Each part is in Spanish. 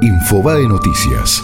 Infobae Noticias.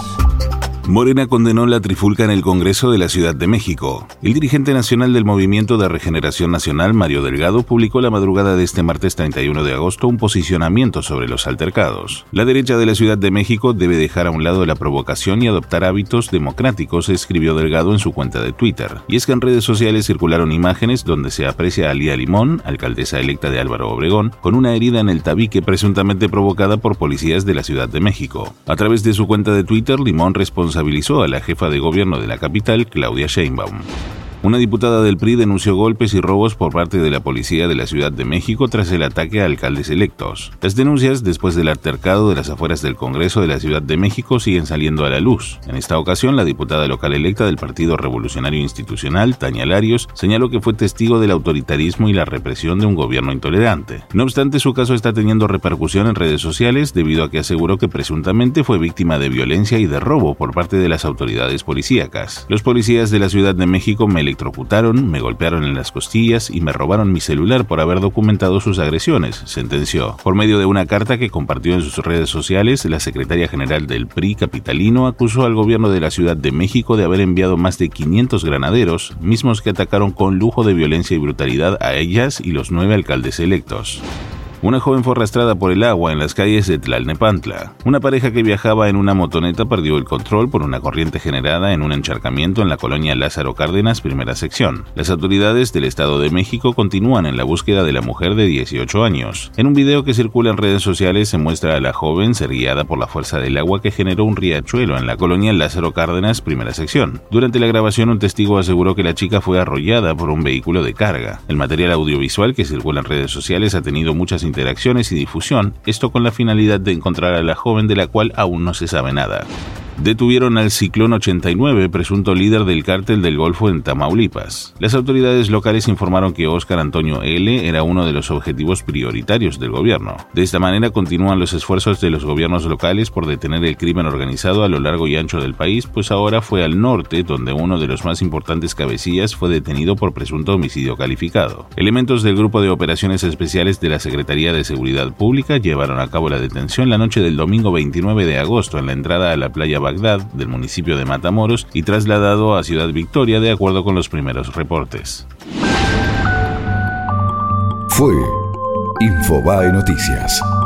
Morena condenó la trifulca en el Congreso de la Ciudad de México. El dirigente nacional del Movimiento de Regeneración Nacional, Mario Delgado, publicó la madrugada de este martes 31 de agosto un posicionamiento sobre los altercados. La derecha de la Ciudad de México debe dejar a un lado la provocación y adoptar hábitos democráticos, escribió Delgado en su cuenta de Twitter. Y es que en redes sociales circularon imágenes donde se aprecia a Lía Limón, alcaldesa electa de Álvaro Obregón, con una herida en el tabique presuntamente provocada por policías de la Ciudad de México. A través de su cuenta de Twitter, Limón responsabilizó a la jefa de gobierno de la capital, Claudia Sheinbaum. Una diputada del PRI denunció golpes y robos por parte de la policía de la Ciudad de México tras el ataque a alcaldes electos. Las denuncias, después del altercado de las afueras del Congreso de la Ciudad de México, siguen saliendo a la luz. En esta ocasión, la diputada local electa del Partido Revolucionario Institucional, Tania Larios, señaló que fue testigo del autoritarismo y la represión de un gobierno intolerante. No obstante, su caso está teniendo repercusión en redes sociales debido a que aseguró que presuntamente fue víctima de violencia y de robo por parte de las autoridades policíacas. Los policías de la Ciudad de México me electrocutaron, me golpearon en las costillas y me robaron mi celular por haber documentado sus agresiones, sentenció. Por medio de una carta que compartió en sus redes sociales, la secretaria general del PRI capitalino acusó al gobierno de la Ciudad de México de haber enviado más de 500 granaderos, mismos que atacaron con lujo de violencia y brutalidad a ellas y los 9 alcaldes electos. Una joven fue arrastrada por el agua en las calles de Tlalnepantla. Una pareja que viajaba en una motoneta perdió el control por una corriente generada en un encharcamiento en la colonia Lázaro Cárdenas, primera sección. Las autoridades del Estado de México continúan en la búsqueda de la mujer de 18 años. En un video que circula en redes sociales se muestra a la joven ser guiada por la fuerza del agua que generó un riachuelo en la colonia Lázaro Cárdenas, primera sección. Durante la grabación, un testigo aseguró que la chica fue arrollada por un vehículo de carga. El material audiovisual que circula en redes sociales ha tenido muchas interacciones y difusión, esto con la finalidad de encontrar a la joven de la cual aún no se sabe nada. Detuvieron al Ciclón 89, presunto líder del cártel del Golfo en Tamaulipas. Las autoridades locales informaron que Óscar Antonio L. era uno de los objetivos prioritarios del gobierno. De esta manera continúan los esfuerzos de los gobiernos locales por detener el crimen organizado a lo largo y ancho del país, pues ahora fue al norte donde uno de los más importantes cabecillas fue detenido por presunto homicidio calificado. Elementos del Grupo de Operaciones Especiales de la Secretaría de Seguridad Pública llevaron a cabo la detención la noche del domingo 29 de agosto en la entrada a la playa Bagdad del municipio de Matamoros y trasladado a Ciudad Victoria de acuerdo con los primeros reportes. Fue Infobae Noticias.